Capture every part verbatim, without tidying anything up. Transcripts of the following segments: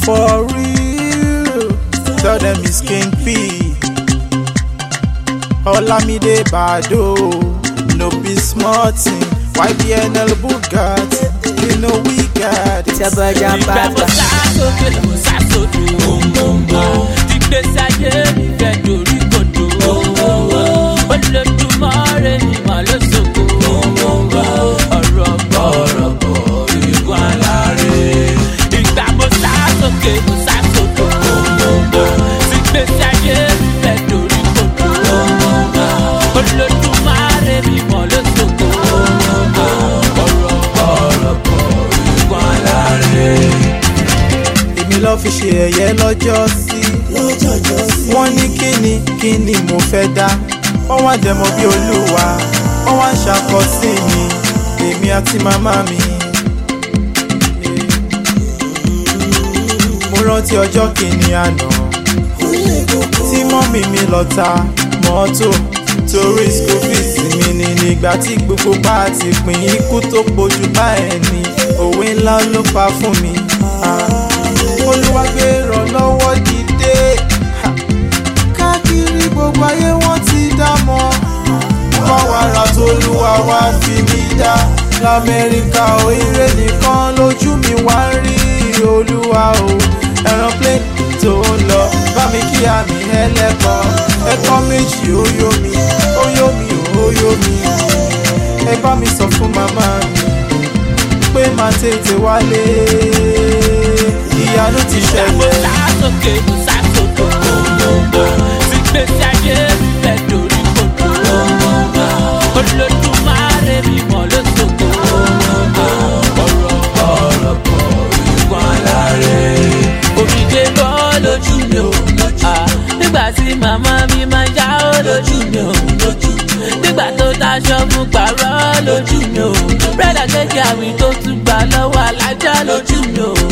for real. Tell them it's King P. Olamide Bado, no be smart thing. Y B N L Bugatti, you know we got it. Ìgbà mo sá sókè mo sá sódò. Ìgbésí ayé mi fẹ́ dorí kodò. Olódùmarè ni mà ló sòkò. Ọ̀rọ̀ bọ̀ ọ̀rọ̀ bọ̀ igun aláre. Ìgbà mo sá sókè mo sá sódò. Ìgbésí ayé mi fẹ́ dorí kodò. Olódùmarè ni mà ló sòkò. Èmi lọ fi ṣe ẹ̀yẹ lọ́jọ́ sí. Wọ́n ní kíni kíni mo fẹ́ dá. Wọ́n wá dẹ̀mọ́ bí olúwa. Wọ́n wá ṣàkọsí mi. Èmi àti màmá mi. Mo rántí ọjọ́ kìíní àná. Tí mọ́mì mi lọ ta mọ́tò. Torí school fees mi ni nígbà tí gbogbo bá ti pín ikú tó pojú bá ẹni. Òwe ńlá ló pa fún mi. Olúwa gbé ìrànlọ́wọ́ dìde. Káàkiri gbogbo ayé wọ́n ti dá mọ́. Wọ́n wàrà t'Olúwa wá fi mí dá. L'Amẹ́ríkà ò ire nìkan lójú mi wá ń rí. Olúwa o, ẹran plane tó ń lọ. Bá mi kí àmì ẹlẹ́kọ̀ọ́. Ẹ̀kọ́ méjì ó yó mi, ó yó mi ó yó mi. Ẹ bá mi sọ fún màmá mi pé máa tètè wálé. Ìyanu ti ṣẹlẹ̀. Mo sá sókè mo sá sódò. Ìgbésí ayé mi fẹ́ dorí kodò. Olódùmarè mi mọ̀ ló sòkò. Ọ̀rọ̀ ọ̀rọ̀ bọ̀ igun aláre. Omijé bọ́ lójú mi ò. Nígbà tí màmá mi máa yá ó lójú mi ò. Nígbà tó daṣọ fún pàrọ̀ lójú mi ò. Bẹ́ẹ̀dà kéèké àwìn tó tún gbà lọ́wọ́ alájà lójú mi ò.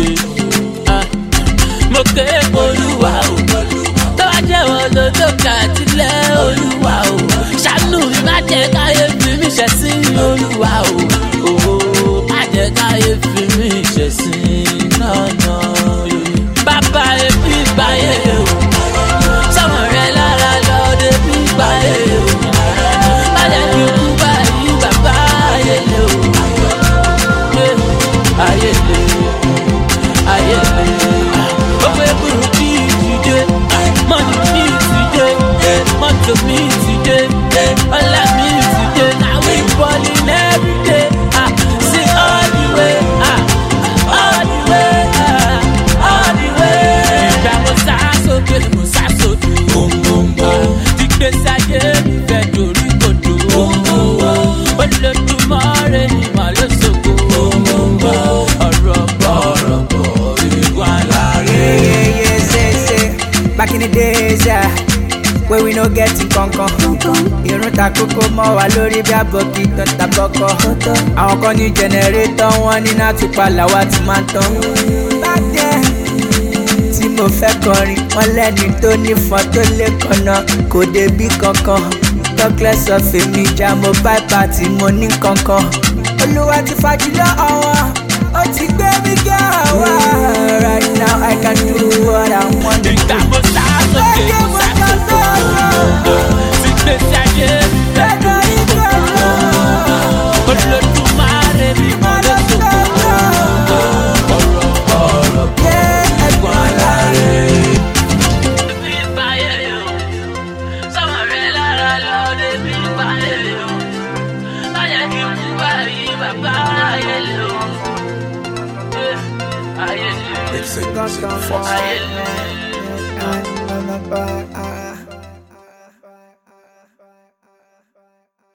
Mo ké Olúwa o, tó bá jẹ́ wọn ló tó kà sílẹ̀ Olúwa o. Ṣàánú mi má jẹ́ káyé fi mí ṣẹ̀sín Olúwa o. Má jẹ́ káyé fi mí ṣẹ̀sín náà náà. Bàbá ebi gbáyé o, sọmọ rẹ lára lọ́dẹ bí gbáyé o. Má jẹ́ kí n kú báyìí bàbá ayé lè o. Ayé lè, ayé lè. Money to me today, all I need today. Now we balling every day. Ah, sing all the way, ah, all the way, ah, all the way. Ìgbà mo sá sókè mo sá sódò. Ìgbésí ayé mi fẹ́ dorí kodò. Olódùmarè ni mà ló sòkò. Ọ̀rọ̀ bọ̀ ọ̀rọ̀ bọ̀ igun aláre. Yeah, yeah, say, say, back in the days, yeah. Where we no get in kankan. Irun ta kókó mọ́ wa lórí bí àbọ̀kì tó ń ta kọ́kọ́. Àwọn kan ní jẹnẹrétọ̀ wọn ní nàtúpà làwa ti máa ń tán. Back then tí mo fẹ́ kọrin wọ́n lẹ́ni tó ní fọ́n tó lé kànnà kò débí kankan. Talkless of èmi ìjà mo bá pàtì mo ní kankan. Olúwa ti fagilọ́ ọ̀wọ́n ó ti gbé mi gẹ́ àwa. Right now I can do what I want to do. Ìgbà mo sá sókè mo sá sódò. Ìgbésí ayé mi fẹ́ dorí kodò. Olódùmarè mi mọ̀ ló sòkò. Ọ̀rọ̀ ọ̀rọ̀ bọ̀ igun aláre. Bí gbáyé o, sọmọ rẹ lára lọ́dẹ bí gbáyé o. Má yẹ kí n kú báyìí bàbá ayé lè o. Ayé lè. It's a music for Ayé lè.